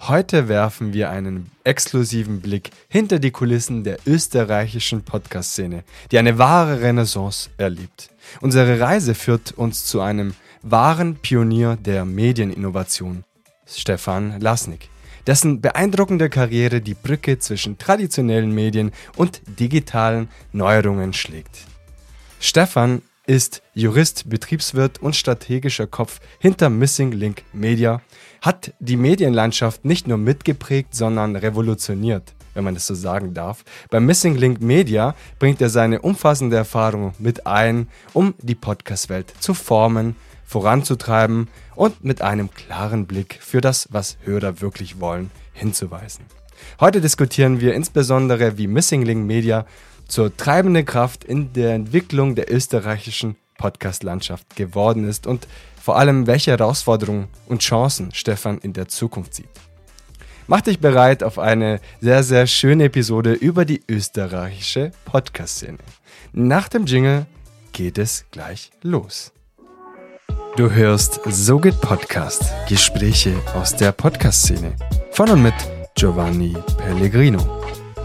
Heute werfen wir einen exklusiven Blick hinter die Kulissen der österreichischen Podcast-Szene, die eine wahre Renaissance erlebt. Unsere Reise führt uns zu einem wahren Pionier der Medieninnovation, Stefan Lasnik, dessen beeindruckende Karriere die Brücke zwischen traditionellen Medien und digitalen Neuerungen schlägt. Stefan ist Jurist, Betriebswirt und strategischer Kopf hinter Missing Link Media, hat die Medienlandschaft nicht nur mitgeprägt, sondern revolutioniert, wenn man das so sagen darf. Bei Missing Link Media bringt er seine umfassende Erfahrung mit ein, um die Podcast-Welt zu formen, voranzutreiben und mit einem klaren Blick für das, was Hörer wirklich wollen, hinzuweisen. Heute diskutieren wir insbesondere, wie Missing Link Media zur treibenden Kraft in der Entwicklung der österreichischen Podcast-Landschaft geworden ist und vor allem, welche Herausforderungen und Chancen Stefan in der Zukunft sieht. Mach dich bereit auf eine sehr, sehr schöne Episode über die österreichische Podcast-Szene. Nach dem Jingle geht es gleich los. Du hörst So geht Podcast, Gespräche aus der Podcast-Szene. Von und mit Giovanni Pellegrino.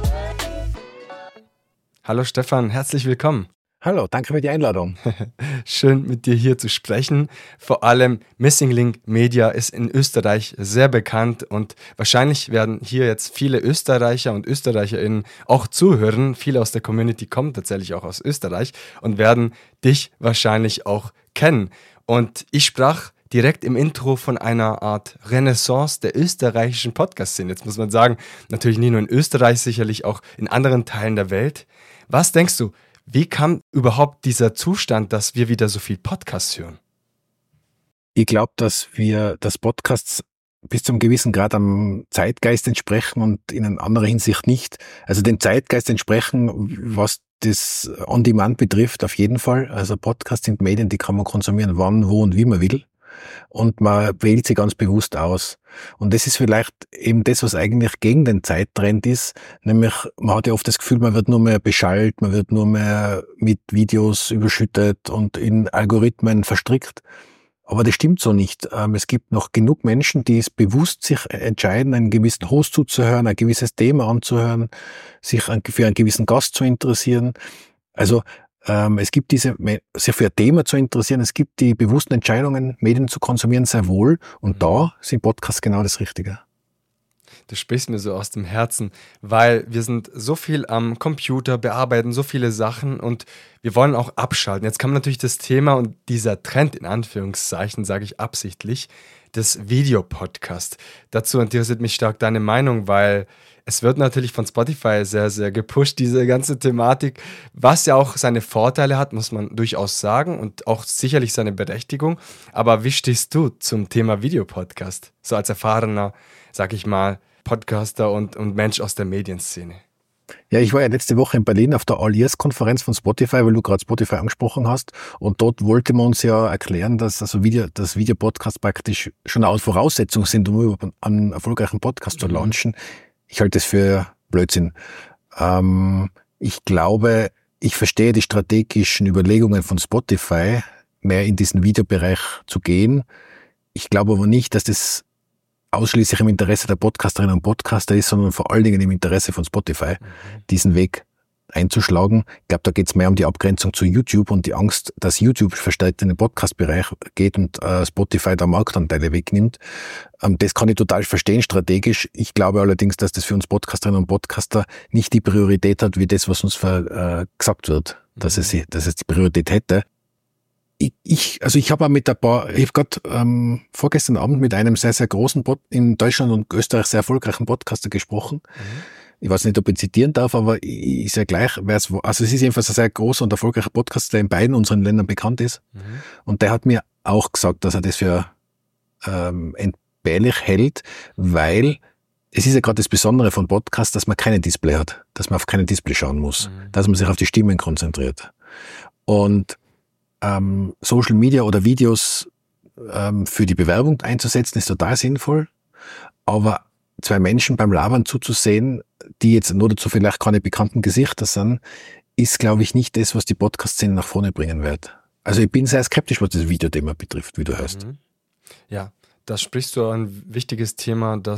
Hallo Stefan, herzlich willkommen. Hallo, danke für die Einladung. Schön mit dir hier zu sprechen. Vor allem Missing Link Media ist in Österreich sehr bekannt und wahrscheinlich werden hier jetzt viele Österreicher und Österreicherinnen auch zuhören. Viele aus der Community kommen tatsächlich auch aus Österreich und werden dich wahrscheinlich auch kennen. Und ich sprach direkt im Intro von einer Art Renaissance der österreichischen Podcast-Szene. Jetzt muss man sagen, natürlich nicht nur in Österreich, sicherlich auch in anderen Teilen der Welt. Was denkst du, wie kam überhaupt dieser Zustand, dass wir wieder so viel Podcasts hören? Ich glaube, dass Podcasts bis zum gewissen Grad am Zeitgeist entsprechen und in einer anderen Hinsicht nicht. Also den Zeitgeist entsprechen, was das On-Demand betrifft, auf jeden Fall. Also Podcasts sind Medien, die kann man konsumieren, wann, wo und wie man will. Und man wählt sie ganz bewusst aus. Und das ist vielleicht eben das, was eigentlich gegen den Zeittrend ist. Nämlich, man hat ja oft das Gefühl, man wird nur mehr beschallt, man wird nur mehr mit Videos überschüttet und in Algorithmen verstrickt. Aber das stimmt so nicht. Es gibt noch genug Menschen, die es bewusst sich entscheiden, einen gewissen Host zuzuhören, ein gewisses Thema anzuhören, sich für einen gewissen Gast zu interessieren. Also es gibt sich für ein Thema zu interessieren, es gibt die bewussten Entscheidungen, Medien zu konsumieren, sehr wohl. Und da sind Podcasts genau das Richtige. Du sprichst mir so aus dem Herzen, weil wir sind so viel am Computer, bearbeiten so viele Sachen und wir wollen auch abschalten. Jetzt kam natürlich das Thema und dieser Trend, in Anführungszeichen, sage ich absichtlich, des Videopodcast. Dazu interessiert mich stark deine Meinung, weil es wird natürlich von Spotify sehr, sehr gepusht, diese ganze Thematik, was ja auch seine Vorteile hat, muss man durchaus sagen und auch sicherlich seine Berechtigung. Aber wie stehst du zum Thema Videopodcast? So als erfahrener, sag ich mal, Podcaster und Mensch aus der Medienszene. Ja, ich war ja letzte Woche in Berlin auf der All-Ears-Konferenz von Spotify, weil du gerade Spotify angesprochen hast. Und dort wollte man uns ja erklären, dass also Videopodcasts praktisch schon eine Voraussetzung sind, um überhaupt einen erfolgreichen Podcast zu launchen. Ich halte das für Blödsinn. Ich glaube, ich verstehe die strategischen Überlegungen von Spotify, mehr in diesen Videobereich zu gehen. Ich glaube aber nicht, dass das ausschließlich im Interesse der Podcasterinnen und Podcaster ist, sondern vor allen Dingen im Interesse von Spotify, diesen Weg einzuschlagen. Ich glaube, da geht es mehr um die Abgrenzung zu YouTube und die Angst, dass YouTube verstärkt in den Podcast-Bereich geht und Spotify da Marktanteile wegnimmt. Das kann ich total verstehen, strategisch. Ich glaube allerdings, dass das für uns Podcasterinnen und Podcaster nicht die Priorität hat, wie das, was uns gesagt wird, dass es die Priorität hätte. Ich habe gerade vorgestern Abend mit einem sehr, sehr großen in Deutschland und Österreich sehr erfolgreichen Podcaster gesprochen. Ich weiß nicht, ob ich zitieren darf, aber ist ja gleich. Also es ist jedenfalls ein sehr großer und erfolgreicher Podcast, der in beiden unseren Ländern bekannt ist. Und der hat mir auch gesagt, dass er das für entbehrlich hält, weil es ist ja gerade das Besondere von Podcasts, dass man keinen Display hat, dass man auf keinen Display schauen muss, dass man sich auf die Stimmen konzentriert. Und Social Media oder Videos für die Bewerbung einzusetzen, ist total sinnvoll. Aber zwei Menschen beim Labern zuzusehen, die jetzt nur dazu vielleicht keine bekannten Gesichter sind, ist, glaube ich, nicht das, was die Podcast-Szene nach vorne bringen wird. Also ich bin sehr skeptisch, was das Videothema betrifft, wie du hörst. Ja, da sprichst du ein wichtiges Thema, das,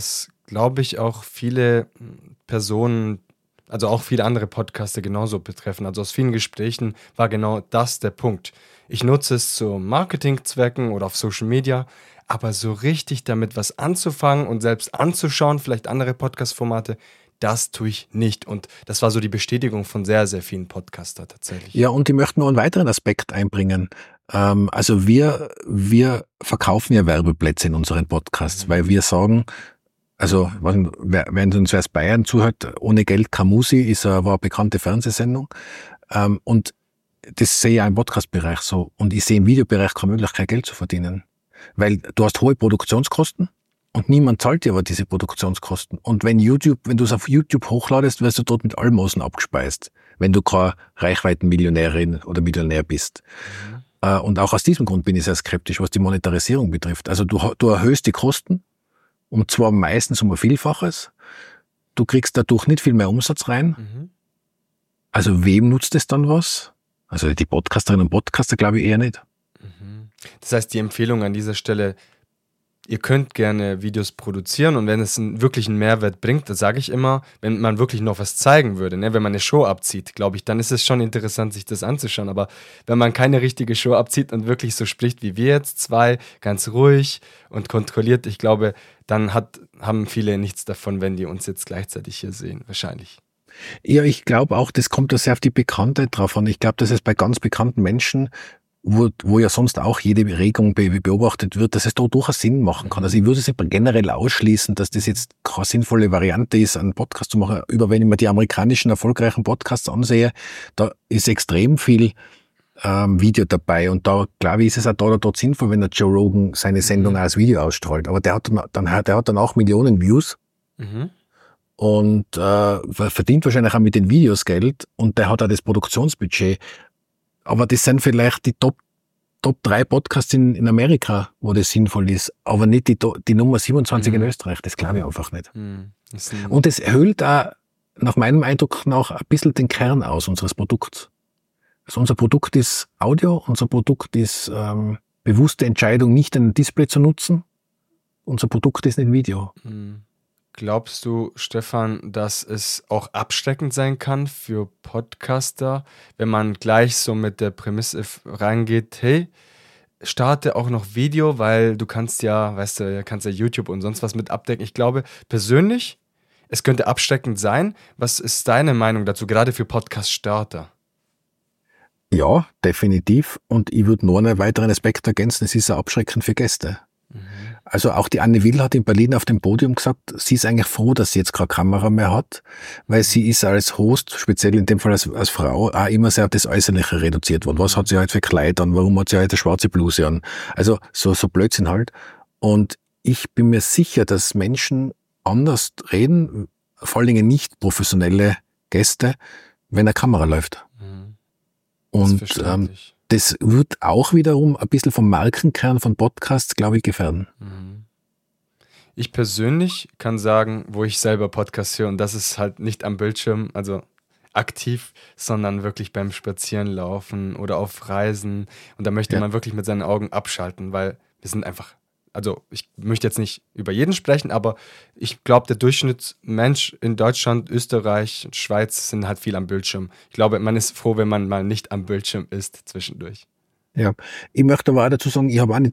glaube ich, auch viele Personen, also auch viele andere Podcaster genauso betreffen. Also aus vielen Gesprächen war genau das der Punkt. Ich nutze es zu Marketingzwecken oder auf Social Media, aber so richtig damit was anzufangen und selbst anzuschauen, vielleicht andere Podcast-Formate, das tue ich nicht. Und das war so die Bestätigung von sehr, sehr vielen Podcaster tatsächlich. Ja, und ich möchte noch einen weiteren Aspekt einbringen. Also wir verkaufen ja Werbeplätze in unseren Podcasts, weil wir sagen, also wenn uns wer aus Bayern zuhört, ohne Geld keine Musi, war eine bekannte Fernsehsendung. Und das sehe ich auch im Podcast-Bereich so. Und ich sehe im Videobereich keine Möglichkeit, Geld zu verdienen. Weil du hast hohe Produktionskosten und niemand zahlt dir aber diese Produktionskosten. Und wenn du es auf YouTube hochladest, wirst du dort mit Almosen abgespeist, wenn du keine Reichweitenmillionärin oder Millionär bist. Und auch aus diesem Grund bin ich sehr skeptisch, was die Monetarisierung betrifft. Also du erhöhst die Kosten, und zwar meistens um ein Vielfaches. Du kriegst dadurch nicht viel mehr Umsatz rein. Also wem nutzt es dann was? Also die Podcasterinnen und Podcaster glaube ich eher nicht. Das heißt, die Empfehlung an dieser Stelle, ihr könnt gerne Videos produzieren und wenn es wirklich einen Mehrwert bringt, das sage ich immer, wenn man wirklich noch was zeigen würde, ne? Wenn man eine Show abzieht, glaube ich, dann ist es schon interessant, sich das anzuschauen. Aber wenn man keine richtige Show abzieht und wirklich so spricht wie wir jetzt zwei, ganz ruhig und kontrolliert, ich glaube, dann haben viele nichts davon, wenn die uns jetzt gleichzeitig hier sehen, wahrscheinlich. Ja, ich glaube auch, das kommt ja sehr auf die Bekanntheit drauf an. Ich glaube, dass es bei ganz bekannten Menschen, wo ja sonst auch jede Regung beobachtet wird, dass es da durchaus Sinn machen kann. Also ich würde es nicht generell ausschließen, dass das jetzt keine sinnvolle Variante ist, einen Podcast zu machen. Wenn ich mir die amerikanischen erfolgreichen Podcasts ansehe, da ist extrem viel Video dabei. Und da, glaube ich, ist es auch da oder dort sinnvoll, wenn der Joe Rogan seine Sendung als Video ausstrahlt. Aber der hat dann auch Millionen Views. Und verdient wahrscheinlich auch mit den Videos Geld. Und der hat auch das Produktionsbudget. Aber das sind vielleicht die Top 3 Podcasts in Amerika, wo das sinnvoll ist, aber nicht die Nummer 27 in Österreich. Das glaube ich einfach nicht. Und es höhlt auch, nach meinem Eindruck nach, ein bisschen den Kern aus unseres Produkts. Also unser Produkt ist Audio, unser Produkt ist bewusste Entscheidung, nicht ein Display zu nutzen. Unser Produkt ist nicht Video. Glaubst du, Stefan, dass es auch abschreckend sein kann für Podcaster, wenn man gleich so mit der Prämisse reingeht, hey, starte auch noch Video, weil du kannst ja, weißt du, kannst ja YouTube und sonst was mit abdecken. Ich glaube persönlich, es könnte abschreckend sein. Was ist deine Meinung dazu, gerade für Podcast-Starter? Ja, definitiv. Und ich würde noch einen weiteren Aspekt ergänzen, es ist auch abschreckend für Gäste. Also auch die Anne Will hat in Berlin auf dem Podium gesagt, sie ist eigentlich froh, dass sie jetzt keine Kamera mehr hat, weil sie ist als Host, speziell in dem Fall als Frau, auch immer sehr auf das Äußerliche reduziert worden. Was hat sie halt für Kleid an? Warum hat sie halt eine schwarze Bluse an? Also so Blödsinn halt. Und ich bin mir sicher, dass Menschen anders reden, vor allen Dingen nicht professionelle Gäste, wenn eine Kamera läuft. Und das wird auch wiederum ein bisschen vom Markenkern von Podcasts, glaube ich, gefährden. Ich persönlich kann sagen, wo ich selber Podcast höre, und das ist halt nicht am Bildschirm, also aktiv, sondern wirklich beim Spazierenlaufen oder auf Reisen. Und da möchte man wirklich mit seinen Augen abschalten, weil wir sind einfach, also ich möchte jetzt nicht über jeden sprechen, aber ich glaube, der Durchschnittsmensch in Deutschland, Österreich, Schweiz sind halt viel am Bildschirm. Ich glaube, man ist froh, wenn man mal nicht am Bildschirm ist zwischendurch. Ja, ich möchte aber auch dazu sagen, ich traue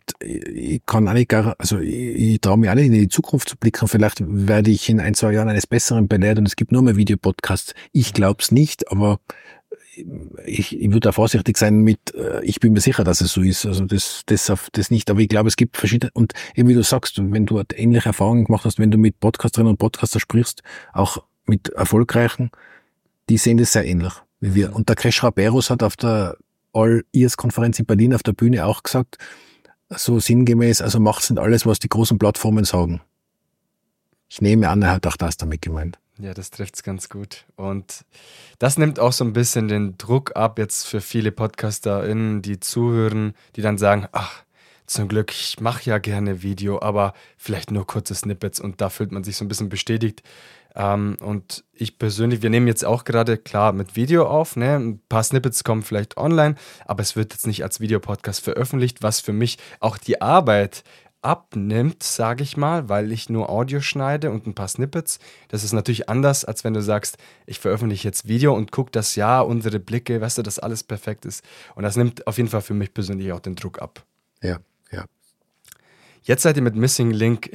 mich auch nicht in die Zukunft zu blicken. Vielleicht werde ich in 1-2 Jahren eines Besseren belehrt und es gibt nur mehr Videopodcasts. Ich glaube es nicht, aber ich würde da vorsichtig sein mit, ich bin mir sicher, dass es so ist. Also das nicht, aber ich glaube, es gibt verschiedene, und eben wie du sagst, wenn du ähnliche Erfahrungen gemacht hast, wenn du mit Podcasterinnen und Podcaster sprichst, auch mit erfolgreichen, die sehen das sehr ähnlich wie wir. Und der Crash Raberus hat auf der All-Ears-Konferenz in Berlin auf der Bühne auch gesagt, so sinngemäß, also macht's nicht alles, was die großen Plattformen sagen. Ich nehme an, er hat auch das damit gemeint. Ja, das trifft's ganz gut. Und das nimmt auch so ein bisschen den Druck ab jetzt für viele PodcasterInnen, die zuhören, die dann sagen, ach, zum Glück, ich mache ja gerne Video, aber vielleicht nur kurze Snippets, und da fühlt man sich so ein bisschen bestätigt. Und ich persönlich, wir nehmen jetzt auch gerade, klar, mit Video auf, ne? Ein paar Snippets kommen vielleicht online, aber es wird jetzt nicht als Videopodcast veröffentlicht, was für mich auch die Arbeit abnimmt, sage ich mal, weil ich nur Audio schneide und ein paar Snippets. Das ist natürlich anders, als wenn du sagst, ich veröffentliche jetzt Video und gucke, dass ja unsere Blicke, weißt du, dass alles perfekt ist. Und das nimmt auf jeden Fall für mich persönlich auch den Druck ab. Ja, ja. Jetzt seid ihr mit Missing Link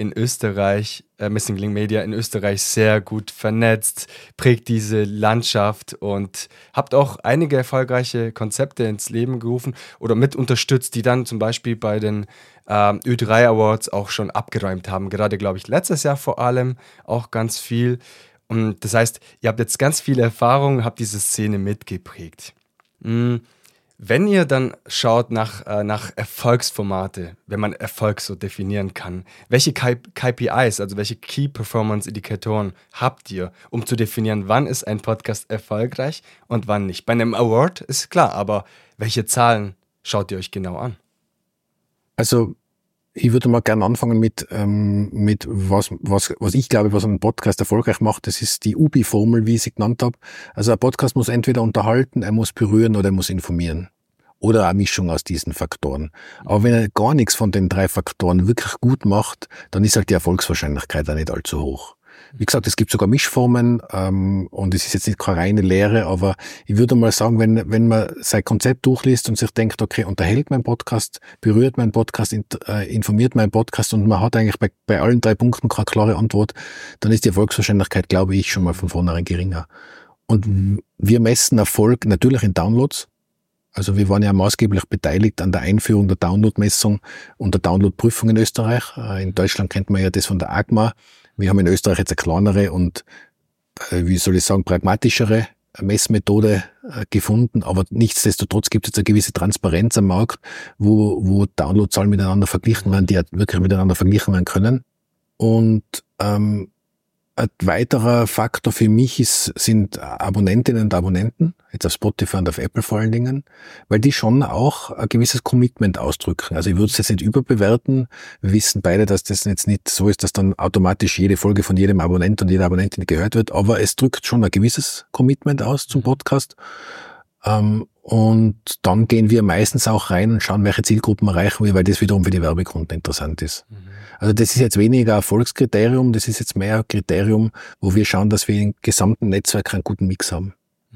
Media in Österreich sehr gut vernetzt, prägt diese Landschaft und habt auch einige erfolgreiche Konzepte ins Leben gerufen oder mit unterstützt, die dann zum Beispiel bei den Ö3 Awards auch schon abgeräumt haben. Gerade, glaube ich, letztes Jahr vor allem auch ganz viel. Und das heißt, ihr habt jetzt ganz viel Erfahrung, habt diese Szene mitgeprägt. Wenn ihr dann schaut nach Erfolgsformate, wenn man Erfolg so definieren kann, welche KPIs, also welche Key Performance Indikatoren habt ihr, um zu definieren, wann ist ein Podcast erfolgreich und wann nicht? Bei einem Award ist klar, aber welche Zahlen schaut ihr euch genau an? Also ich würde mal gerne anfangen mit was ich glaube, was einen Podcast erfolgreich macht. Das ist die UBI-Formel, wie ich sie genannt habe. Also ein Podcast muss entweder unterhalten, er muss berühren oder er muss informieren. Oder eine Mischung aus diesen Faktoren. Aber wenn er gar nichts von den 3 Faktoren wirklich gut macht, dann ist halt die Erfolgswahrscheinlichkeit auch nicht allzu hoch. Wie gesagt, es gibt sogar Mischformen und es ist jetzt nicht keine reine Lehre, aber ich würde mal sagen, wenn man sein Konzept durchliest und sich denkt, okay, unterhält mein Podcast, berührt mein Podcast, informiert mein Podcast und man hat eigentlich bei allen 3 Punkten keine klare Antwort, dann ist die Erfolgswahrscheinlichkeit, glaube ich, schon mal von vornherein geringer. Und wir messen Erfolg natürlich in Downloads. Also wir waren ja maßgeblich beteiligt an der Einführung der Download-Messung und der Download-Prüfung in Österreich. In Deutschland kennt man ja das von der AGMA. Wir haben in Österreich jetzt eine kleinere und, pragmatischere Messmethode gefunden, aber nichtsdestotrotz gibt es eine gewisse Transparenz am Markt, wo Downloadzahlen miteinander verglichen werden, die wirklich miteinander verglichen werden können. Und ein weiterer Faktor für mich sind Abonnentinnen und Abonnenten, jetzt auf Spotify und auf Apple vor allen Dingen, weil die schon auch ein gewisses Commitment ausdrücken. Also ich würde es jetzt nicht überbewerten. Wir wissen beide, dass das jetzt nicht so ist, dass dann automatisch jede Folge von jedem Abonnent und jeder Abonnentin gehört wird, aber es drückt schon ein gewisses Commitment aus zum Podcast. Und dann gehen wir meistens auch rein und schauen, welche Zielgruppen erreichen wir, weil das wiederum für die Werbekunden interessant ist. Also das ist jetzt weniger Erfolgskriterium, das ist jetzt mehr ein Kriterium, wo wir schauen, dass wir im gesamten Netzwerk einen guten Mix haben.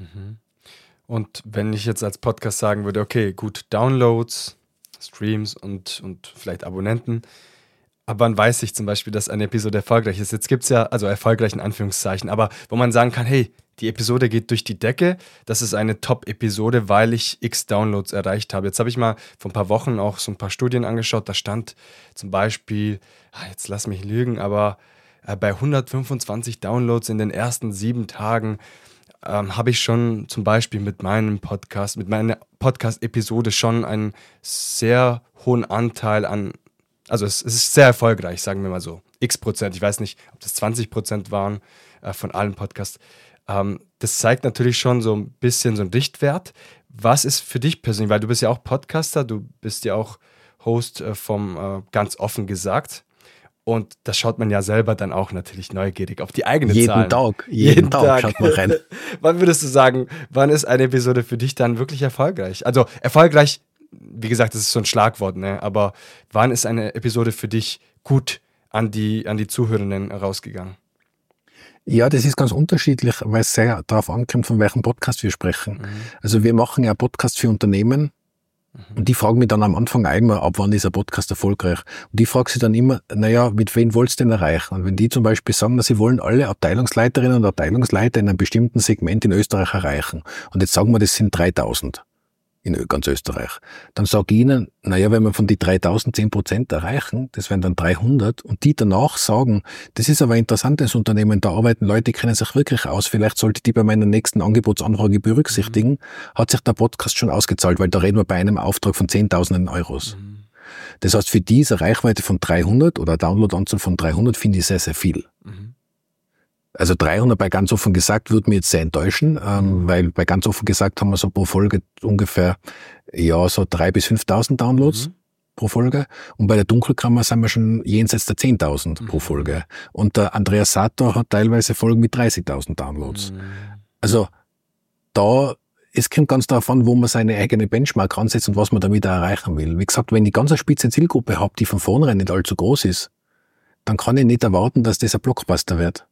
Und wenn ich jetzt als Podcast sagen würde, okay, gut, Downloads, Streams und vielleicht Abonnenten, aber wann weiß ich zum Beispiel, dass eine Episode erfolgreich ist? Jetzt gibt es ja, also erfolgreich in Anführungszeichen, aber wo man sagen kann, hey, die Episode geht durch die Decke, das ist eine Top-Episode, weil ich x Downloads erreicht habe. Jetzt habe ich mal vor ein paar Wochen auch so ein paar Studien angeschaut, da stand zum Beispiel, jetzt lass mich lügen, aber bei 125 Downloads in den ersten 7 Tagen habe ich schon zum Beispiel mit meiner Podcast-Episode schon einen sehr hohen Anteil an, also es ist sehr erfolgreich, sagen wir mal so, x%, ich weiß nicht, ob das 20% waren von allen Podcasts. Das zeigt natürlich schon so ein bisschen so einen Richtwert. Was ist für dich persönlich, weil du bist ja auch Podcaster, du bist ja auch Host vom Ganz offen gesagt und das schaut man ja selber dann auch natürlich neugierig auf die eigenen Zahlen. Jeden Tag schaut man rein. Wann würdest du sagen, wann ist eine Episode für dich dann wirklich erfolgreich? Also erfolgreich, wie gesagt, das ist so ein Schlagwort, ne? Aber wann ist eine Episode für dich gut an die Zuhörenden rausgegangen? Ja, das ist ganz unterschiedlich, weil es sehr darauf ankommt, von welchem Podcast wir sprechen. Also wir machen ja Podcasts für Unternehmen und die fragen mich dann am Anfang einmal, ab wann ist ein Podcast erfolgreich? Und die fragen sich dann immer, mit wem wollt ihr denn erreichen? Und wenn die zum Beispiel sagen, dass sie wollen alle Abteilungsleiterinnen und Abteilungsleiter in einem bestimmten Segment in Österreich erreichen und jetzt sagen wir, das sind 3000 in ganz Österreich. Dann sage ich ihnen, wenn wir von die 3000 10% erreichen, das wären dann 300 und die danach sagen, das ist aber ein interessantes Unternehmen, da arbeiten Leute, die kennen sich wirklich aus, vielleicht sollte die bei meiner nächsten Angebotsanfrage berücksichtigen, hat sich der Podcast schon ausgezahlt, weil da reden wir bei einem Auftrag von 10.000 Euros. Das heißt, für diese Reichweite von 300 oder Downloadanzahl von 300 finde ich sehr, sehr viel. Also 300 bei Ganz offen gesagt würde mich jetzt sehr enttäuschen, weil bei Ganz offen gesagt haben wir so pro Folge ungefähr so 3.000 bis 5.000 Downloads pro Folge und bei der Dunkelkammer sind wir schon jenseits der 10.000 pro Folge und der Andreas Sator hat teilweise Folgen mit 30.000 Downloads. Also da es kommt ganz darauf an, wo man seine eigene Benchmark ansetzt und was man damit erreichen will. Wie gesagt, wenn ich ganz eine spitze Zielgruppe habe, die von vornherein nicht allzu groß ist, dann kann ich nicht erwarten, dass das ein Blockbuster wird.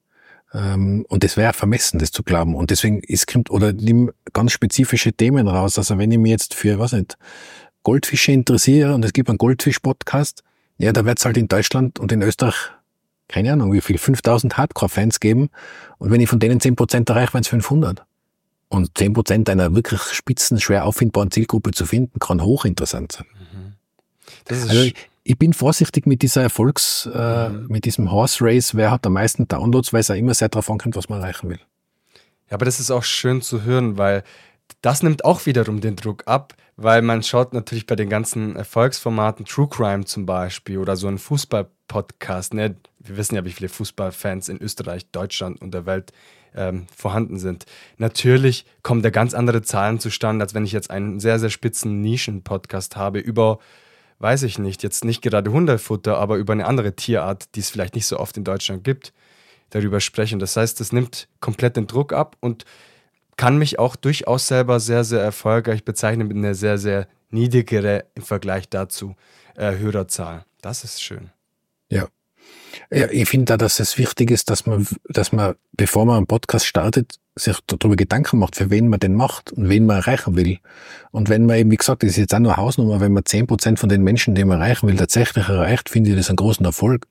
Und das wäre vermessen, das zu glauben. Und deswegen nimm ganz spezifische Themen raus. Also wenn ich mich jetzt für, Goldfische interessiere und es gibt einen Goldfisch-Podcast, ja, da wird es halt in Deutschland und in Österreich, keine Ahnung, wie viel, 5000 Hardcore-Fans geben. Und wenn ich von denen 10% erreiche, wären es 500. Und 10% einer wirklich spitzen, schwer auffindbaren Zielgruppe zu finden, kann hochinteressant sein. Also ich bin vorsichtig mit dieser mit diesem Horse Race, wer hat am meisten Downloads, weil es auch immer sehr darauf ankommt, was man erreichen will. Ja, aber das ist auch schön zu hören, weil das nimmt auch wiederum den Druck ab, weil man schaut natürlich bei den ganzen Erfolgsformaten, True Crime zum Beispiel oder so ein Fußball-Podcast, ne? Wir wissen ja, wie viele Fußballfans in Österreich, Deutschland und der Welt vorhanden sind. Natürlich kommen da ganz andere Zahlen zustande, als wenn ich jetzt einen sehr, sehr spitzen Nischen-Podcast habe über, weiß ich nicht, jetzt nicht gerade Hundefutter, aber über eine andere Tierart, die es vielleicht nicht so oft in Deutschland gibt, darüber sprechen. Das heißt, das nimmt komplett den Druck ab und kann mich auch durchaus selber sehr, sehr erfolgreich bezeichnen mit einer sehr, sehr niedrigere im Vergleich dazu Hörerzahl. Das ist schön. Ja. Ja, ich finde da, dass es wichtig ist, dass man, bevor man einen Podcast startet, sich darüber Gedanken macht, für wen man den macht und wen man erreichen will. Und wenn man eben, wie gesagt, das ist jetzt auch nur eine Hausnummer, wenn man 10% von den Menschen, die man erreichen will, tatsächlich erreicht, finde ich das einen großen Erfolg.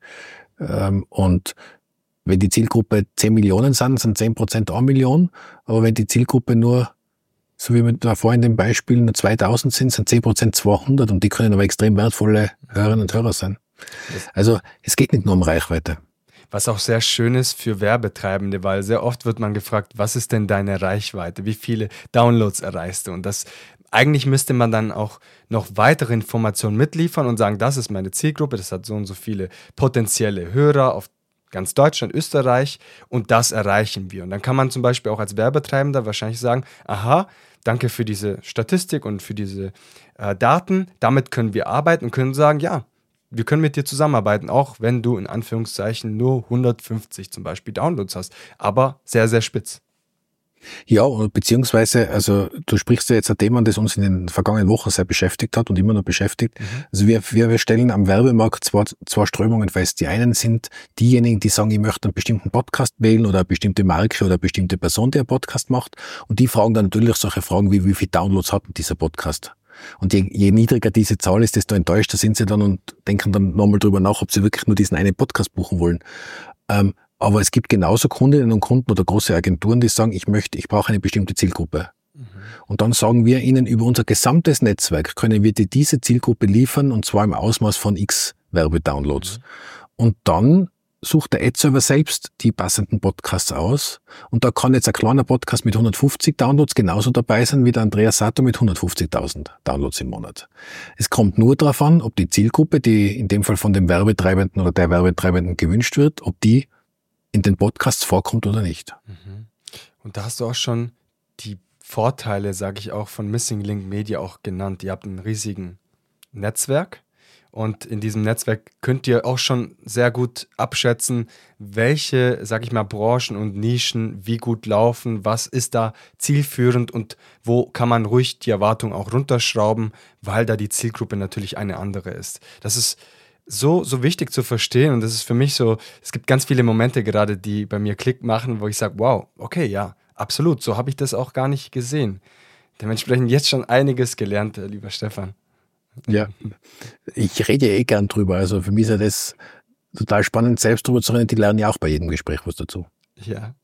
Und wenn die Zielgruppe 10 Millionen sind 10% 1 Million. Aber wenn die Zielgruppe nur, so wie wir da vorhin in dem Beispiel, nur 2000 sind 10% 200 und die können aber extrem wertvolle Hörerinnen und Hörer sein. Also es geht nicht nur um Reichweite. Was auch sehr schön ist für Werbetreibende, weil sehr oft wird man gefragt, was ist denn deine Reichweite? Wie viele Downloads erreichst du? Und eigentlich müsste man dann auch noch weitere Informationen mitliefern und sagen, das ist meine Zielgruppe, das hat so und so viele potenzielle Hörer auf ganz Deutschland, Österreich und das erreichen wir. Und dann kann man zum Beispiel auch als Werbetreibender wahrscheinlich sagen, aha, danke für diese Statistik und für diese Daten, damit können wir arbeiten und können sagen, ja, wir können mit dir zusammenarbeiten, auch wenn du in Anführungszeichen nur 150 zum Beispiel Downloads hast, aber sehr, sehr spitz. Ja, beziehungsweise, also du sprichst ja jetzt ein Thema, das uns in den vergangenen Wochen sehr beschäftigt hat und immer noch beschäftigt. Also wir stellen am Werbemarkt zwei Strömungen fest. Die einen sind diejenigen, die sagen, ich möchte einen bestimmten Podcast wählen oder eine bestimmte Marke oder eine bestimmte Person, die einen Podcast macht. Und die fragen dann natürlich solche Fragen wie viele Downloads hat dieser Podcast? Und je niedriger diese Zahl ist, desto enttäuschter sind sie dann und denken dann nochmal drüber nach, ob sie wirklich nur diesen einen Podcast buchen wollen. Aber es gibt genauso Kundinnen und Kunden oder große Agenturen, die sagen, ich brauche eine bestimmte Zielgruppe. Und dann sagen wir ihnen, über unser gesamtes Netzwerk können wir dir diese Zielgruppe liefern und zwar im Ausmaß von X Werbedownloads. Und dann sucht der Ad-Server selbst die passenden Podcasts aus. Und da kann jetzt ein kleiner Podcast mit 150 Downloads genauso dabei sein wie der Andreas Sato mit 150.000 Downloads im Monat. Es kommt nur darauf an, ob die Zielgruppe, die in dem Fall von dem Werbetreibenden oder der Werbetreibenden gewünscht wird, ob die in den Podcasts vorkommt oder nicht. Und da hast du auch schon die Vorteile, sage ich auch, von Missing Link Media auch genannt. Ihr habt ein riesigen Netzwerk und in diesem Netzwerk könnt ihr auch schon sehr gut abschätzen, welche, sage ich mal, Branchen und Nischen wie gut laufen, was ist da zielführend und wo kann man ruhig die Erwartung auch runterschrauben, weil da die Zielgruppe natürlich eine andere ist. Das ist so wichtig zu verstehen und das ist für mich so, es gibt ganz viele Momente gerade, die bei mir Klick machen, wo ich sage, wow, okay, ja, absolut, so habe ich das auch gar nicht gesehen. Dementsprechend jetzt schon einiges gelernt, lieber Stefan. Ja, ich rede ja gern drüber, also für mich ist ja das total spannend, selbst drüber zu reden, die lernen ja auch bei jedem Gespräch was dazu. Ja.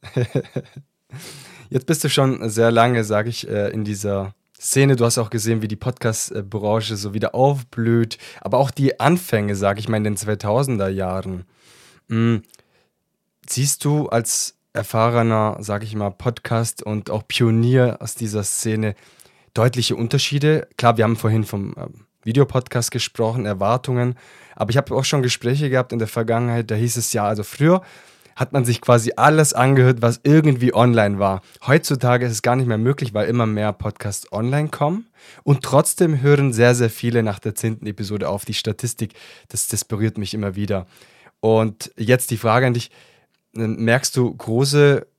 Jetzt bist du schon sehr lange, sage ich, in dieser Szene. Du hast auch gesehen, wie die Podcast-Branche so wieder aufblüht, aber auch die Anfänge, sage ich mal, in den 2000er Jahren. Siehst du als erfahrener, sage ich mal, Podcast und auch Pionier aus dieser Szene deutliche Unterschiede? Klar, wir haben vorhin vom Videopodcast gesprochen, Erwartungen, aber ich habe auch schon Gespräche gehabt in der Vergangenheit, da hieß es ja, also früher hat man sich quasi alles angehört, was irgendwie online war. Heutzutage ist es gar nicht mehr möglich, weil immer mehr Podcasts online kommen und trotzdem hören sehr, sehr viele nach der 10. Episode auf. Die Statistik, das berührt mich immer wieder. Und jetzt die Frage an dich, merkst du große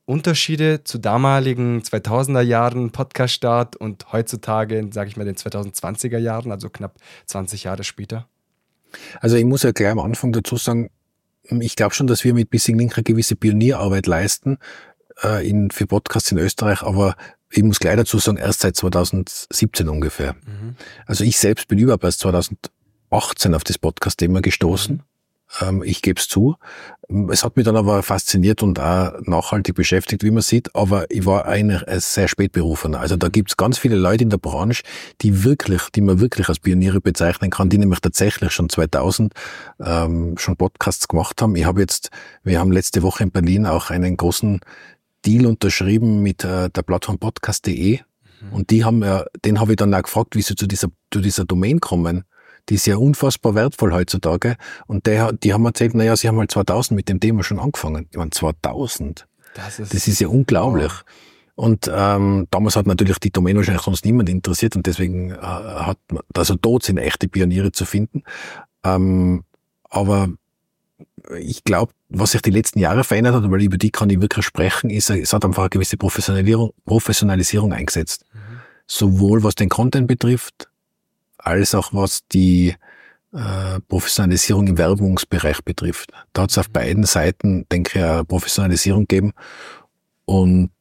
Unterschiede zu damaligen 2000er Jahren Podcast-Start und heutzutage, sage ich mal, den 2020er Jahren, also knapp 20 Jahre später? Also ich muss ja gleich am Anfang dazu sagen, ich glaube schon, dass wir mit Bissing Link eine gewisse Pionierarbeit leisten für Podcasts in Österreich, aber ich muss gleich dazu sagen, erst seit 2017 ungefähr. Also ich selbst bin überhaupt erst 2018 auf das Podcast-Thema gestoßen. Ich gebe es zu. Es hat mich dann aber fasziniert und auch nachhaltig beschäftigt, wie man sieht, aber ich war eigentlich sehr spät berufen. Also da gibt es ganz viele Leute in der Branche, die man wirklich als Pioniere bezeichnen kann, die nämlich tatsächlich schon 2000 schon Podcasts gemacht haben. Wir haben letzte Woche in Berlin auch einen großen Deal unterschrieben mit der Plattform podcast.de und den habe ich dann auch gefragt, wie sie zu dieser Domain kommen. Die ist ja unfassbar wertvoll heutzutage. Und die haben erzählt, sie haben halt 2000 mit dem Thema schon angefangen. Ich meine, 2000. Das ist ja unglaublich. Oh. Und damals hat natürlich die Domain wahrscheinlich sonst niemand interessiert und deswegen dort sind echte Pioniere zu finden. Aber ich glaube, was sich die letzten Jahre verändert hat, weil über die kann ich wirklich sprechen, ist, es hat einfach eine gewisse Professionalisierung eingesetzt. Sowohl was den Content betrifft, als auch was die Professionalisierung im Werbungsbereich betrifft. Da hat es auf beiden Seiten, denke ich, eine Professionalisierung gegeben. Und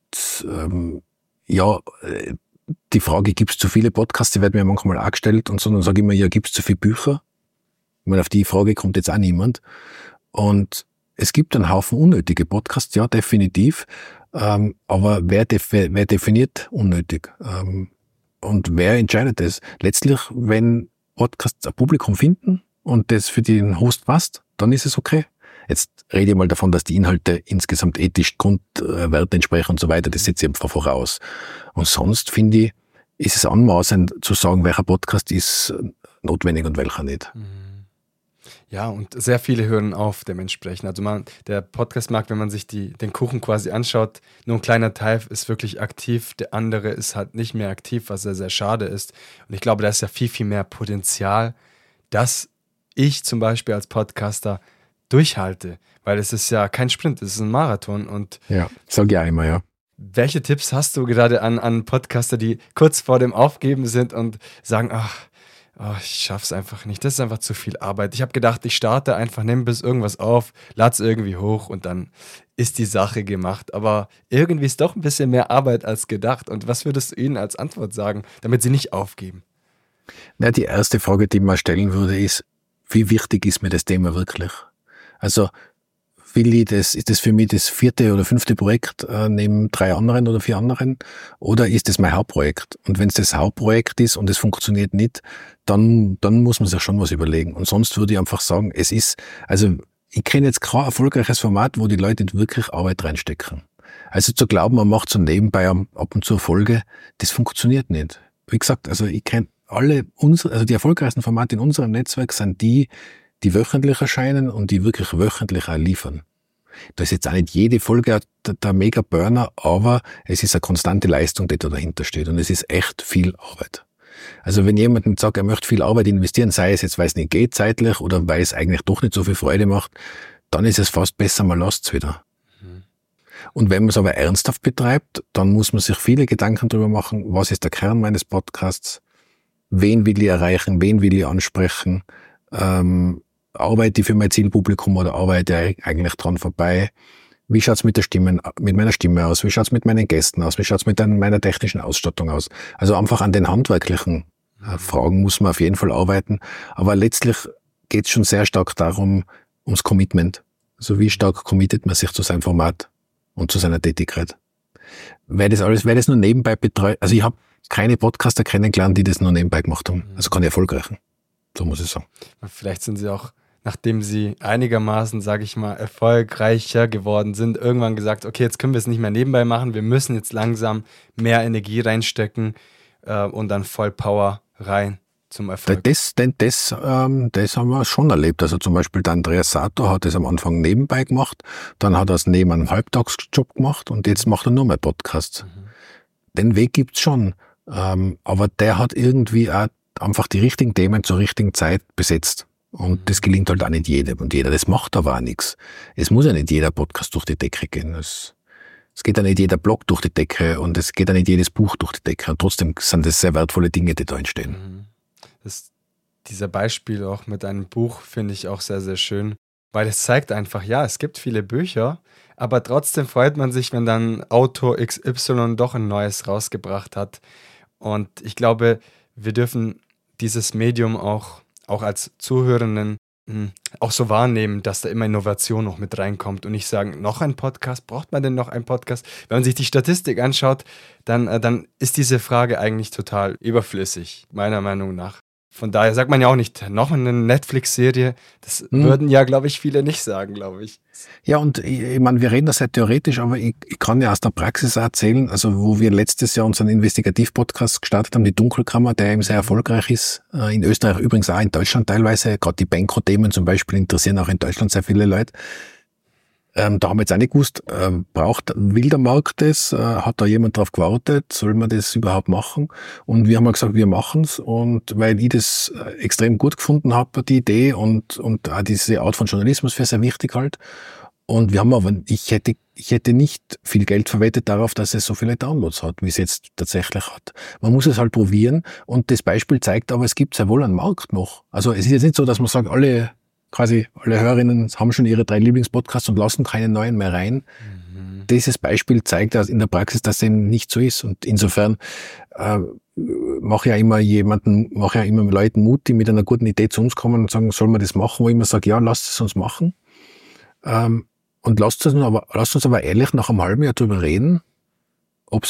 die Frage, gibt es zu viele Podcasts, die werden mir manchmal auch gestellt und so, dann sage ich immer, gibt es zu viele Bücher? Ich meine, auf die Frage kommt jetzt auch niemand. Und es gibt einen Haufen unnötige Podcasts, ja, definitiv. Aber wer definiert unnötig? Und wer entscheidet das? Letztlich, wenn Podcasts ein Publikum finden und das für den Host passt, dann ist es okay. Jetzt rede ich mal davon, dass die Inhalte insgesamt ethisch Grundwerte entsprechen und so weiter. Das setze ich einfach voraus. Und sonst, finde ich, ist es anmaßend zu sagen, welcher Podcast ist notwendig und welcher nicht. Ja, und sehr viele hören auf dementsprechend. Also der Podcast-Markt, wenn man sich den Kuchen quasi anschaut, nur ein kleiner Teil ist wirklich aktiv, der andere ist halt nicht mehr aktiv, was sehr, sehr schade ist. Und ich glaube, da ist ja viel, viel mehr Potenzial, dass ich zum Beispiel als Podcaster durchhalte, weil es ist ja kein Sprint, es ist ein Marathon. Und ja, sag ich auch immer, ja. Welche Tipps hast du gerade an Podcaster, die kurz vor dem Aufgeben sind und sagen, ich schaff's einfach nicht, das ist einfach zu viel Arbeit. Ich habe gedacht, ich starte einfach, nehme bis irgendwas auf, lad's irgendwie hoch und dann ist die Sache gemacht. Aber irgendwie ist doch ein bisschen mehr Arbeit als gedacht. Und was würdest du ihnen als Antwort sagen, damit sie nicht aufgeben? Na, die erste Frage, die man stellen würde, ist, wie wichtig ist mir das Thema wirklich? Also, ist das für mich das 4. oder 5. Projekt neben 3 anderen oder 4 anderen? Oder ist das mein Hauptprojekt? Und wenn es das Hauptprojekt ist und es funktioniert nicht, dann muss man sich schon was überlegen. Und sonst würde ich einfach sagen, ich kenne jetzt kein erfolgreiches Format, wo die Leute wirklich Arbeit reinstecken. Also zu glauben, man macht so nebenbei ab und zu eine Folge, das funktioniert nicht. Wie gesagt, also ich kenne die erfolgreichsten Formate in unserem Netzwerk sind die wöchentlich erscheinen und die wirklich wöchentlich auch liefern. Da ist jetzt auch nicht jede Folge der Mega-Burner, aber es ist eine konstante Leistung, die da dahinter steht und es ist echt viel Arbeit. Also wenn jemand sagt, er möchte viel Arbeit investieren, sei es jetzt, weil es nicht geht zeitlich oder weil es eigentlich doch nicht so viel Freude macht, dann ist es fast besser, man lässt es wieder. Und wenn man es aber ernsthaft betreibt, dann muss man sich viele Gedanken darüber machen, was ist der Kern meines Podcasts, wen will ich erreichen, wen will ich ansprechen, arbeite ich für mein Zielpublikum oder arbeite ich eigentlich dran vorbei? Wie schaut's mit meiner Stimme aus? Wie schaut's mit meinen Gästen aus? Wie schaut's mit meiner technischen Ausstattung aus? Also einfach an den handwerklichen Fragen muss man auf jeden Fall arbeiten. Aber letztlich geht's schon sehr stark ums Commitment. Also wie stark committet man sich zu seinem Format und zu seiner Tätigkeit? Wer das nur nebenbei betreut, also ich habe keine Podcaster kennengelernt, die das nur nebenbei gemacht haben. Also keine erfolgreichen. So muss ich sagen. Vielleicht sind sie auch, nachdem sie einigermaßen, sage ich mal, erfolgreicher geworden sind, irgendwann gesagt, okay, jetzt können wir es nicht mehr nebenbei machen, wir müssen jetzt langsam mehr Energie reinstecken und dann voll Power rein zum Erfolg. Das haben wir schon erlebt. Also zum Beispiel der Andreas Sator hat das am Anfang nebenbei gemacht, dann hat er es neben einem Halbtagsjob gemacht und jetzt macht er nur mehr Podcasts. Den Weg gibt's schon, aber der hat irgendwie auch einfach die richtigen Themen zur richtigen Zeit besetzt. Und das gelingt halt auch nicht jedem und jeder. Das macht aber auch nichts. Es muss ja nicht jeder Podcast durch die Decke gehen. Es Es geht ja nicht jeder Blog durch die Decke und es geht ja nicht jedes Buch durch die Decke. Und trotzdem sind das sehr wertvolle Dinge, die da entstehen. Dieser Beispiel auch mit einem Buch finde ich auch sehr, sehr schön, weil es zeigt einfach, ja, es gibt viele Bücher, aber trotzdem freut man sich, wenn dann Autor XY doch ein neues rausgebracht hat. Und ich glaube, wir dürfen dieses Medium auch als Zuhörenden auch so wahrnehmen, dass da immer Innovation noch mit reinkommt und nicht sagen, noch ein Podcast, braucht man denn noch einen Podcast? Wenn man sich die Statistik anschaut, dann ist diese Frage eigentlich total überflüssig, meiner Meinung nach. Von daher sagt man ja auch nicht, noch eine Netflix-Serie, das würden ja, glaube ich, viele nicht sagen, glaube ich. Ja, und ich meine, wir reden das halt theoretisch, aber ich kann ja aus der Praxis erzählen, also wo wir letztes Jahr unseren Investigativ-Podcast gestartet haben, die Dunkelkammer, der eben sehr erfolgreich ist, in Österreich übrigens auch in Deutschland teilweise, gerade die Banco-Themen zum Beispiel interessieren auch in Deutschland sehr viele Leute. Da haben wir jetzt auch nicht gewusst, will der Markt das? Hat da jemand drauf gewartet? Soll man das überhaupt machen? Und wir haben halt gesagt, wir machen's. Und weil ich das extrem gut gefunden habe, die Idee und auch diese Art von Journalismus für sehr wichtig halt. Und wir haben aber, ich hätte nicht viel Geld verwettet darauf, dass es so viele Downloads hat, wie es jetzt tatsächlich hat. Man muss es halt probieren. Und das Beispiel zeigt aber, es gibt sehr wohl einen Markt noch. Also es ist jetzt nicht so, dass man sagt, alle Hörerinnen haben schon ihre 3 Lieblingspodcasts und lassen keine neuen mehr rein. Dieses Beispiel zeigt in der Praxis, dass es eben nicht so ist. Und insofern mache ja immer Leuten Mut, die mit einer guten Idee zu uns kommen und sagen, soll man das machen? Wo ich immer sage, ja, lasst es uns machen. Und lasst uns aber ehrlich nach einem halben Jahr drüber reden, ob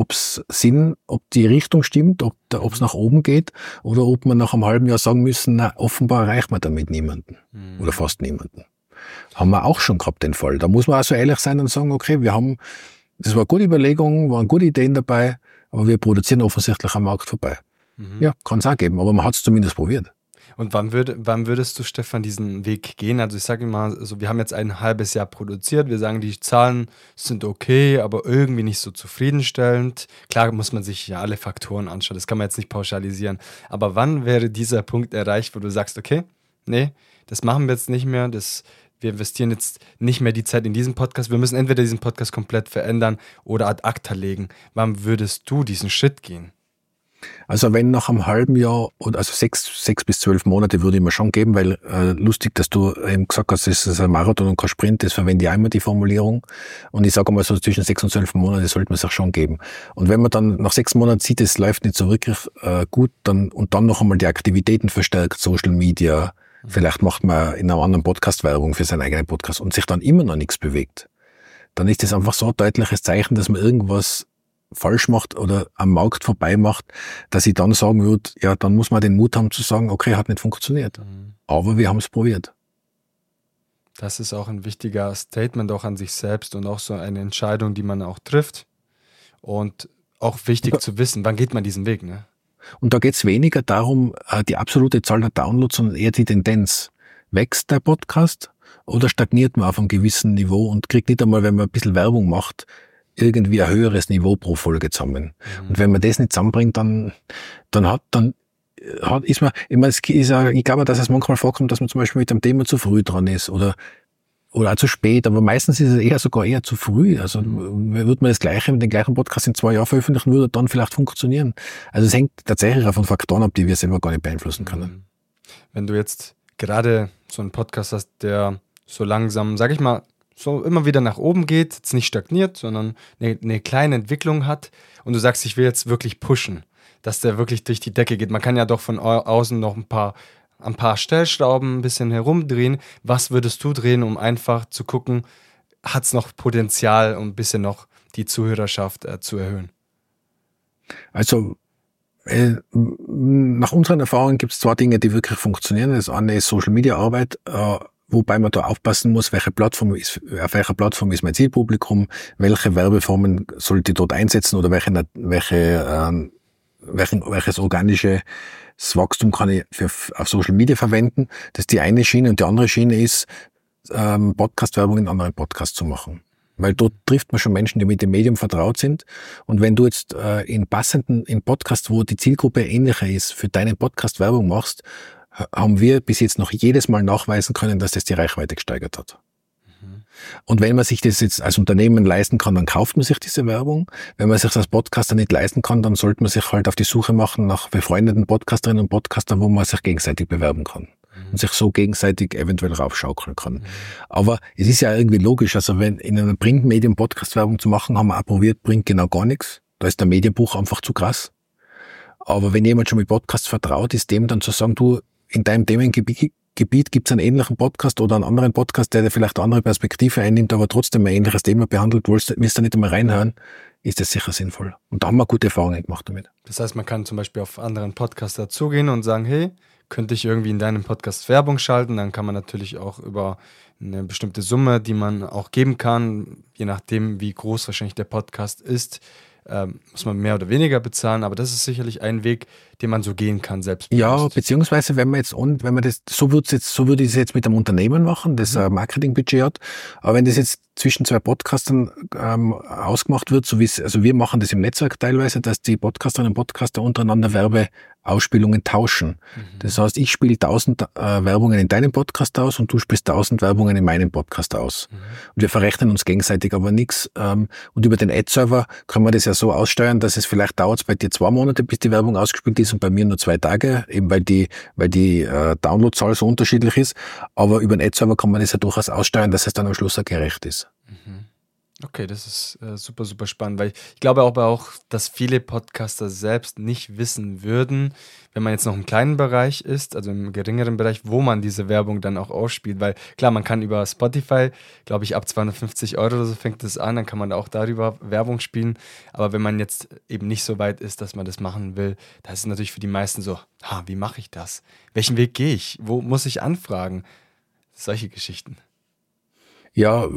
die Richtung stimmt, ob es nach oben geht oder ob wir nach einem halben Jahr sagen müssen, na, offenbar erreicht man damit niemanden oder fast niemanden. Haben wir auch schon gehabt, den Fall. Da muss man also ehrlich sein und sagen, okay, das war eine gute Überlegung, waren gute Ideen dabei, aber wir produzieren offensichtlich am Markt vorbei. Ja, kann es auch geben, aber man hat es zumindest probiert. Und wann würdest du, Stefan, diesen Weg gehen? Also ich sage mal, also wir haben jetzt ein halbes Jahr produziert, wir sagen, die Zahlen sind okay, aber irgendwie nicht so zufriedenstellend. Klar muss man sich ja alle Faktoren anschauen, das kann man jetzt nicht pauschalisieren. Aber wann wäre dieser Punkt erreicht, wo du sagst, okay, nee, das machen wir jetzt nicht mehr, wir investieren jetzt nicht mehr die Zeit in diesen Podcast, wir müssen entweder diesen Podcast komplett verändern oder ad acta legen. Wann würdest du diesen Schritt gehen? Also wenn nach einem halben Jahr, also 6 bis 12 Monate würde ich mir schon geben, weil lustig, dass du eben gesagt hast, es ist ein Marathon und kein Sprint, das verwende ich auch immer die Formulierung. Und ich sage mal so, zwischen 6 und 12 Monate sollte man sich schon geben. Und wenn man dann nach 6 Monaten sieht, es läuft nicht so wirklich gut, dann noch einmal die Aktivitäten verstärkt, Social Media, vielleicht macht man in einem anderen Podcast Werbung für seinen eigenen Podcast und sich dann immer noch nichts bewegt, dann ist das einfach so ein deutliches Zeichen, dass man irgendwas falsch macht oder am Markt vorbei macht, dass ich dann sagen würde, ja, dann muss man den Mut haben zu sagen, okay, hat nicht funktioniert. Aber wir haben es probiert. Das ist auch ein wichtiger Statement auch an sich selbst und auch so eine Entscheidung, die man auch trifft. Und auch wichtig zu wissen, wann geht man diesen Weg, ne? Und da geht es weniger darum, die absolute Zahl der Downloads, sondern eher die Tendenz. Wächst der Podcast oder stagniert man auf einem gewissen Niveau und kriegt nicht einmal, wenn man ein bisschen Werbung macht, irgendwie ein höheres Niveau pro Folge zusammen. Und wenn man das nicht zusammenbringt, ich glaube, dass es manchmal vorkommt, dass man zum Beispiel mit dem Thema zu früh dran ist oder auch zu spät, aber meistens ist es sogar zu früh. Also würde man das Gleiche mit dem gleichen Podcast in 2 Jahren veröffentlichen, würde dann vielleicht funktionieren. Also es hängt tatsächlich auch von Faktoren ab, die wir selber gar nicht beeinflussen können. Wenn du jetzt gerade so einen Podcast hast, der so langsam, sag ich mal, so immer wieder nach oben geht, jetzt nicht stagniert, sondern eine kleine Entwicklung hat und du sagst, ich will jetzt wirklich pushen, dass der wirklich durch die Decke geht. Man kann ja doch von außen noch ein paar Stellschrauben ein bisschen herumdrehen. Was würdest du drehen, um einfach zu gucken, hat es noch Potenzial, um ein bisschen noch die Zuhörerschaft zu erhöhen? Also nach unseren Erfahrungen gibt es 2 Dinge, die wirklich funktionieren. Das eine ist Social-Media-Arbeit, wobei man da aufpassen muss, auf welcher Plattform ist mein Zielpublikum, welche Werbeformen sollte ich dort einsetzen oder welches organisches Wachstum kann ich auf Social Media verwenden. Das ist die eine Schiene. Und die andere Schiene ist, Podcast-Werbung in anderen Podcasts zu machen. Weil dort trifft man schon Menschen, die mit dem Medium vertraut sind. Und wenn du jetzt in Podcasts, wo die Zielgruppe ähnlicher ist, für deinen Podcast Werbung machst, haben wir bis jetzt noch jedes Mal nachweisen können, dass das die Reichweite gesteigert hat. Und wenn man sich das jetzt als Unternehmen leisten kann, dann kauft man sich diese Werbung. Wenn man sich das als Podcaster nicht leisten kann, dann sollte man sich halt auf die Suche machen nach befreundeten Podcasterinnen und Podcastern, wo man sich gegenseitig bewerben kann. Und sich so gegenseitig eventuell raufschaukeln kann. Aber es ist ja irgendwie logisch, also wenn in einem Printmedium Podcast-Werbung zu machen, haben wir auch probiert, bringt genau gar nichts. Da ist der Medienbruch einfach zu krass. Aber wenn jemand schon mit Podcasts vertraut ist, dem dann zu sagen, du, in deinem Themengebiet gibt es einen ähnlichen Podcast oder einen anderen Podcast, der vielleicht eine andere Perspektive einnimmt, aber trotzdem ein ähnliches Thema behandelt, willst du nicht einmal reinhören, ist das sicher sinnvoll. Und da haben wir gute Erfahrungen gemacht damit. Das heißt, man kann zum Beispiel auf anderen Podcaster zugehen und sagen, hey, könnte ich irgendwie in deinem Podcast Werbung schalten? Dann kann man natürlich auch über eine bestimmte Summe, die man auch geben kann, je nachdem, wie groß wahrscheinlich der Podcast ist, muss man mehr oder weniger bezahlen, aber das ist sicherlich ein Weg, den man so gehen kann, selbst. Ja, beziehungsweise wenn man das, so würde ich es jetzt mit einem Unternehmen machen, das ein Marketingbudget hat, aber wenn das jetzt zwischen zwei Podcastern ausgemacht wird, so wie es, also wir machen das im Netzwerk teilweise, dass die Podcasterinnen und Podcaster untereinander Werbeausspielungen tauschen. Das heißt, ich spiele 1000 Werbungen in deinem Podcast aus und du spielst 1000 Werbungen in meinem Podcast aus. Und wir verrechnen uns gegenseitig aber nichts. Und über den Ad-Server kann man das ja so aussteuern, dass es vielleicht dauert bei dir 2 Monate, bis die Werbung ausgespielt ist und bei mir nur 2 Tage, eben weil die Downloadzahl so unterschiedlich ist. Aber über den Ad-Server kann man das ja durchaus aussteuern, dass es dann am Schluss auch gerecht ist. Okay, das ist super, super spannend, weil ich glaube auch, dass viele Podcaster selbst nicht wissen würden, wenn man jetzt noch im kleinen Bereich ist, also im geringeren Bereich, wo man diese Werbung dann auch ausspielt, weil klar, man kann über Spotify, glaube ich, ab 250 € oder so fängt das an, dann kann man auch darüber Werbung spielen, aber wenn man jetzt eben nicht so weit ist, dass man das machen will, da ist es natürlich für die meisten so, wie mache ich das? Welchen Weg gehe ich? Wo muss ich anfragen? Solche Geschichten. Ja,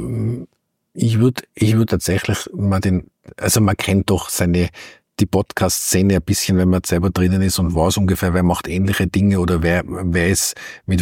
ich würde tatsächlich man kennt doch die Podcast-Szene ein bisschen, wenn man selber drinnen ist und weiß ungefähr, wer macht ähnliche Dinge oder wer ist,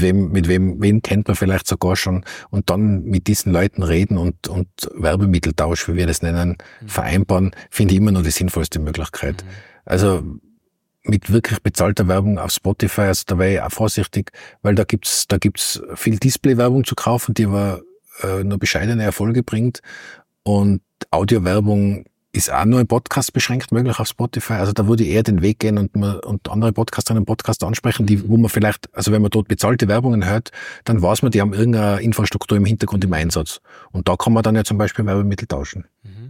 wen kennt man vielleicht sogar schon und dann mit diesen Leuten reden und Werbemitteltausch, wie wir das nennen, vereinbaren, finde ich immer nur die sinnvollste Möglichkeit. Also, mit wirklich bezahlter Werbung auf Spotify, also da wäre ich auch vorsichtig, weil da gibt's viel Display-Werbung zu kaufen, die aber nur bescheidene Erfolge bringt und Audiowerbung ist auch nur im Podcast beschränkt möglich auf Spotify. Also da würde ich eher den Weg gehen und andere Podcasterinnen und Podcaster ansprechen, wo man vielleicht, also wenn man dort bezahlte Werbungen hört, dann weiß man, die haben irgendeine Infrastruktur im Hintergrund im Einsatz. Und da kann man dann ja zum Beispiel Werbemittel tauschen.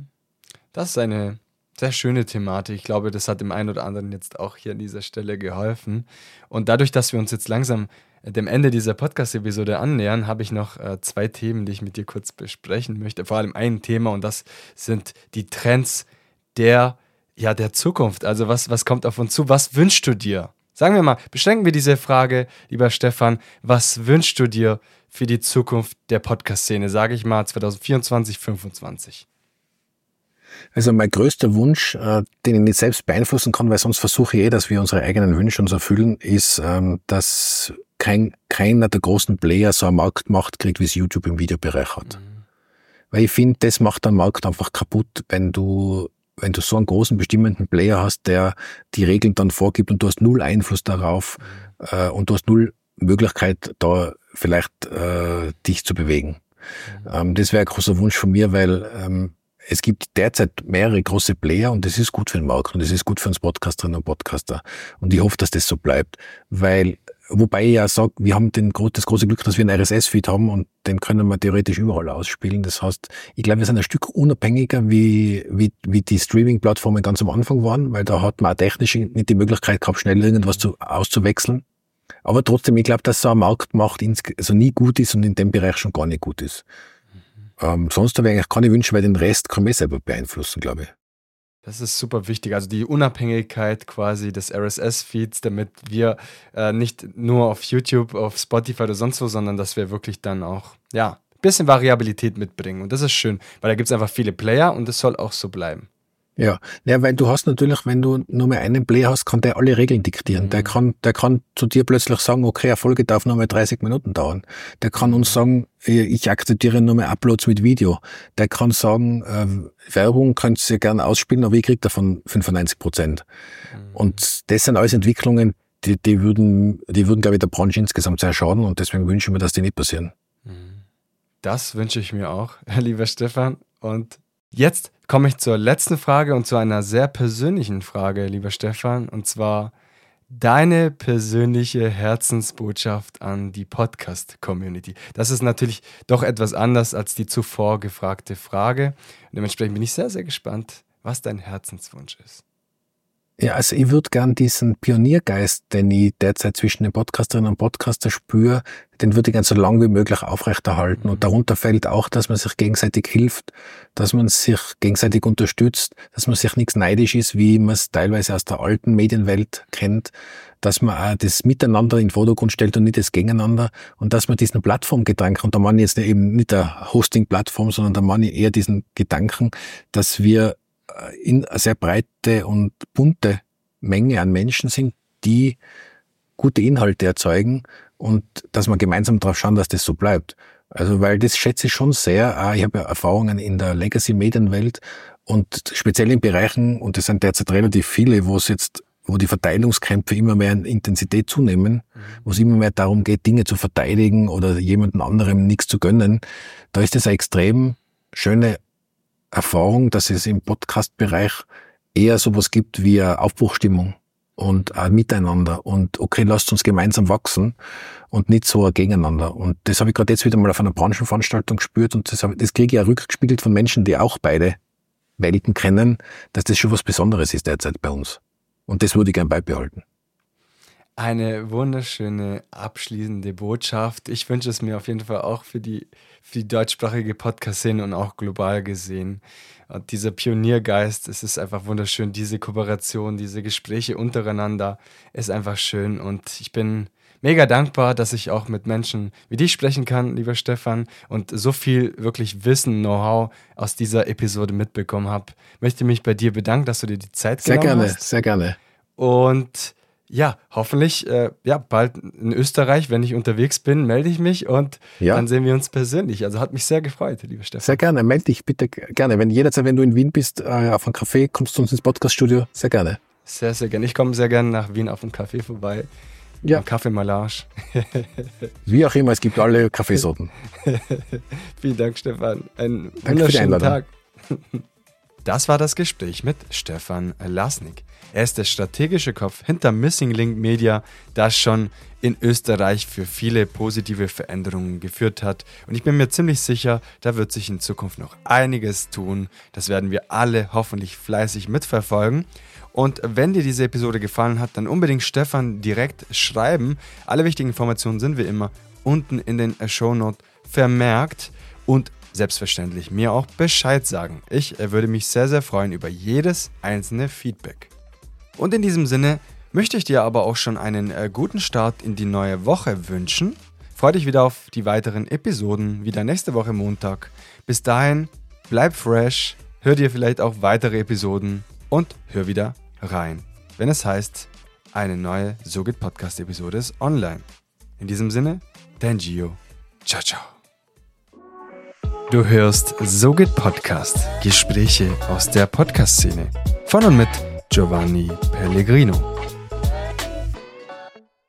Das ist eine sehr schöne Thematik. Ich glaube, das hat dem einen oder anderen jetzt auch hier an dieser Stelle geholfen. Und dadurch, dass wir uns jetzt langsam dem Ende dieser Podcast-Episode annähern, habe ich noch 2 Themen, die ich mit dir kurz besprechen möchte. Vor allem ein Thema und das sind die Trends der Zukunft. Also was kommt auf uns zu? Was wünschst du dir? Sagen wir mal, beschränken wir diese Frage, lieber Stefan, was wünschst du dir für die Zukunft der Podcast-Szene, sage ich mal 2024, 2025? Also mein größter Wunsch, den ich nicht selbst beeinflussen kann, weil sonst versuche ich dass wir unsere eigenen Wünsche uns erfüllen, ist, dass keiner der großen Player so eine Marktmacht kriegt, wie es YouTube im Videobereich hat. Weil ich finde, das macht den Markt einfach kaputt, wenn du so einen großen bestimmenden Player hast, der die Regeln dann vorgibt und du hast null Einfluss darauf und du hast null Möglichkeit, da vielleicht dich zu bewegen. Das wäre ein großer Wunsch von mir, weil es gibt derzeit mehrere große Player und das ist gut für den Markt und das ist gut für uns Podcasterinnen und Podcaster. Und ich hoffe, dass das so bleibt, wobei ich ja sage, wir haben das große Glück, dass wir einen RSS-Feed haben und den können wir theoretisch überall ausspielen. Das heißt, ich glaube, wir sind ein Stück unabhängiger, wie die Streaming-Plattformen ganz am Anfang waren, weil da hat man auch technisch nicht die Möglichkeit gehabt, schnell irgendwas auszuwechseln. Aber trotzdem, ich glaube, dass so eine Marktmacht nie gut ist und in dem Bereich schon gar nicht gut ist. Sonst habe ich eigentlich keine Wünsche, weil den Rest kann man selber beeinflussen, glaube ich. Das ist super wichtig, also die Unabhängigkeit quasi des RSS-Feeds, damit wir nicht nur auf YouTube, auf Spotify oder sonst wo, sondern dass wir wirklich dann auch, ein bisschen Variabilität mitbringen. Und das ist schön, weil da gibt es einfach viele Player und das soll auch so bleiben. Ja, weil du hast natürlich, wenn du nur mehr einen Player hast, kann der alle Regeln diktieren. Der kann zu dir plötzlich sagen, okay, eine Folge darf nur mehr 30 Minuten dauern. Der kann uns sagen, ich akzeptiere nur mehr Uploads mit Video. Der kann sagen, Werbung könnt ihr gerne ausspielen, aber ich kriege davon 95%. Und das sind alles Entwicklungen, die würden, glaube ich, der Branche insgesamt sehr schaden und deswegen wünschen wir, dass die nicht passieren. Das wünsche ich mir auch, lieber Stefan. Und jetzt komme ich zur letzten Frage und zu einer sehr persönlichen Frage, lieber Stefan. Und zwar deine persönliche Herzensbotschaft an die Podcast-Community. Das ist natürlich doch etwas anders als die zuvor gefragte Frage. Und dementsprechend bin ich sehr, sehr gespannt, was dein Herzenswunsch ist. Ja, also ich würde gern diesen Pioniergeist, den ich derzeit zwischen den Podcasterinnen und Podcaster spüre, den würde ich gern so lang wie möglich aufrechterhalten. Und darunter fällt auch, dass man sich gegenseitig hilft, dass man sich gegenseitig unterstützt, dass man sich nichts neidisch ist, wie man es teilweise aus der alten Medienwelt kennt, dass man auch das Miteinander in den Vordergrund stellt und nicht das Gegeneinander und dass man diesen Plattformgedanken, und da meine ich jetzt eben nicht der Hosting-Plattform, sondern da meine ich eher diesen Gedanken, dass wir in eine sehr breite und bunte Menge an Menschen sind, die gute Inhalte erzeugen und dass wir gemeinsam darauf schauen, dass das so bleibt. Also weil das schätze ich schon sehr. Ich habe ja Erfahrungen in der Legacy-Medienwelt und speziell in Bereichen, und das sind derzeit relativ viele, wo die Verteilungskämpfe immer mehr in Intensität zunehmen, wo es immer mehr darum geht, Dinge zu verteidigen oder jemandem anderem nichts zu gönnen. Da ist das eine extrem schöne Erfahrung, dass es im Podcast-Bereich eher sowas gibt wie eine Aufbruchstimmung und ein Miteinander und okay, lasst uns gemeinsam wachsen und nicht so ein Gegeneinander. Und das habe ich gerade jetzt wieder mal auf einer Branchenveranstaltung gespürt und das kriege ich auch rückgespiegelt von Menschen, die auch beide Welten kennen, dass das schon was Besonderes ist derzeit bei uns. Und das würde ich gern beibehalten. Eine wunderschöne abschließende Botschaft. Ich wünsche es mir auf jeden Fall auch für die deutschsprachige Podcast-Szene und auch global gesehen. Und dieser Pioniergeist, es ist einfach wunderschön. Diese Kooperation, diese Gespräche untereinander ist einfach schön. Und ich bin mega dankbar, dass ich auch mit Menschen wie dich sprechen kann, lieber Stefan, und so viel wirklich Wissen, Know-how aus dieser Episode mitbekommen habe. Möchte mich bei dir bedanken, dass du dir die Zeit genommen hast. Sehr gerne. Und ja, hoffentlich bald in Österreich, wenn ich unterwegs bin, melde ich mich und dann sehen wir uns persönlich. Also hat mich sehr gefreut, lieber Stefan. Sehr gerne, melde dich bitte gerne. Jederzeit, wenn du in Wien bist, auf einen Café, kommst du zu uns ins Podcaststudio, sehr gerne. Sehr, sehr gerne. Ich komme sehr gerne nach Wien auf einen Café vorbei. Ja. Kaffee Malage. Wie auch immer, es gibt alle Kaffeesorten. Vielen Dank, Stefan. Einen wunderschönen Tag. Das war das Gespräch mit Stefan Lasnik. Er ist der strategische Kopf hinter Missing Link Media, das schon in Österreich für viele positive Veränderungen geführt hat. Und ich bin mir ziemlich sicher, da wird sich in Zukunft noch einiges tun. Das werden wir alle hoffentlich fleißig mitverfolgen. Und wenn dir diese Episode gefallen hat, dann unbedingt Stefan direkt schreiben. Alle wichtigen Informationen sind wie immer unten in den Shownotes vermerkt. Und selbstverständlich mir auch Bescheid sagen. Ich würde mich sehr, sehr freuen über jedes einzelne Feedback. Und in diesem Sinne möchte ich dir aber auch schon einen guten Start in die neue Woche wünschen. Freue dich wieder auf die weiteren Episoden, wieder nächste Woche Montag. Bis dahin, bleib fresh, hör dir vielleicht auch weitere Episoden und hör wieder rein, wenn es heißt, eine neue So geht Podcast-Episode ist online. In diesem Sinne, dein Gio. Ciao, ciao. Du hörst So geht Podcast, Gespräche aus der Podcast-Szene. Von und mit Giovanni Pellegrino.